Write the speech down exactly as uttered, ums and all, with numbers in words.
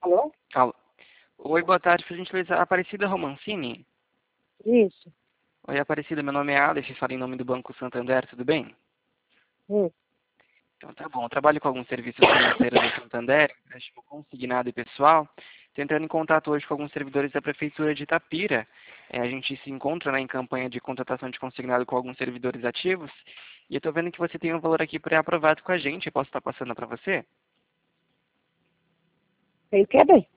Alô? Alô. Oi, boa tarde, por gentileza. Aparecida Romancini? Isso. Oi, Aparecida, meu nome é Alex, falo em nome do Banco Santander, tudo bem? Isso. Então tá bom, eu trabalho com alguns serviços financeiros do Santander, empréstimo consignado e pessoal, tentando em contato hoje com alguns servidores da Prefeitura de Itapira. É, a gente se encontra, né, em campanha de contratação de consignado com alguns servidores ativos, e eu estou vendo que você tem um valor aqui pré-aprovado com a gente, eu posso estar passando para você? Tem o que, bem?